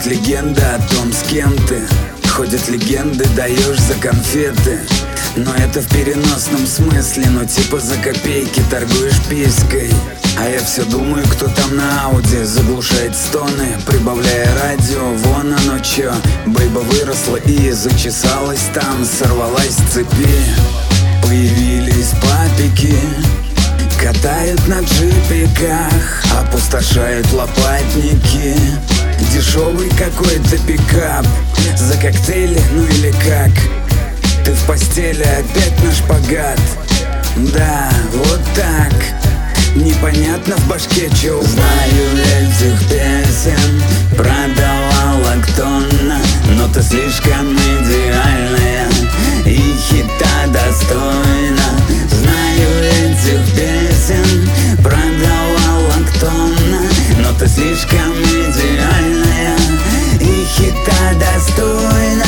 Ходит легенда о том, с кем ты. Ходят легенды, даешь за конфеты. Но это в переносном смысле, ну типа за копейки торгуешь писькой. А я все думаю, кто там на ауди заглушает стоны, прибавляя радио. Вон оно чё, бейба выросла и зачесалась там, сорвалась с цепи. Появились папики, катают на джипиках, опустошают лопатники. Дешевый какой-то пикап за коктейли, ну или как? Ты в постели опять на шпагат. Да, вот так. Непонятно в башке чё. Знаю этих песен, продавала кто-то, но ты слишком идеальная и хита достойна. Знаю этих песен, продавала кто-то, но ты слишком идеальная и хита достойна.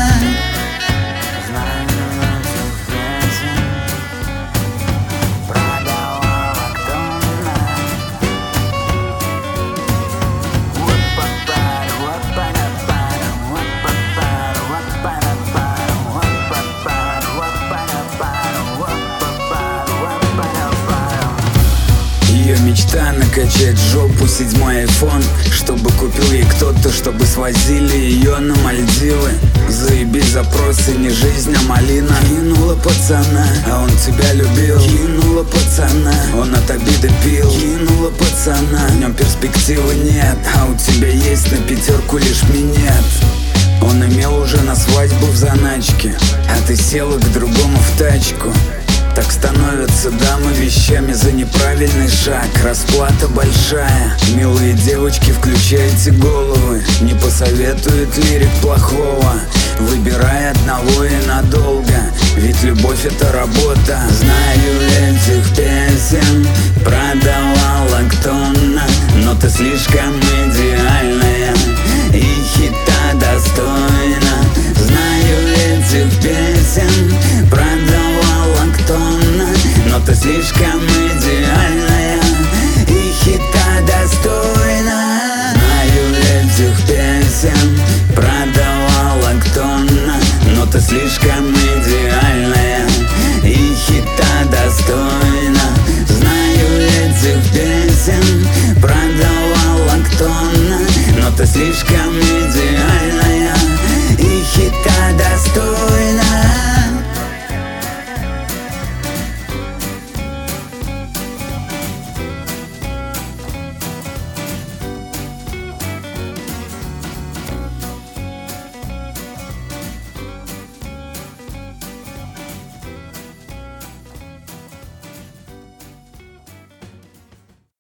Ее мечта накачать жопу 7-й iPhone, чтобы купил ей кто-то, чтобы свозили ее на Мальдивы. Заеби запросы, не жизнь, а малина. Кинула пацана, а он тебя любил. Кинула пацана, он от обиды пил. Кинула пацана, в нем перспективы нет, а у тебя есть на пятерку лишь минет. Он имел уже на свадьбу в заначке, а ты села к другому в тачку. Так становятся дамы вещами за неправильный шаг. Расплата большая. Милые девочки, включайте головы. Не посоветует лирик плохого. Выбирай одного и надолго, ведь любовь это работа. Знаю этих песен, продавала кто-то, но ты слишком идеальная и хита достойна. Знаю этих песен, продавала кто-то, но ты слишком идеальная и хита достойна. Знаю этих песен, продавала кто-то, но ты слишком идеальная и хита достойна. Знаю этих песен, продавала кто-то, но ты слишком идеальная.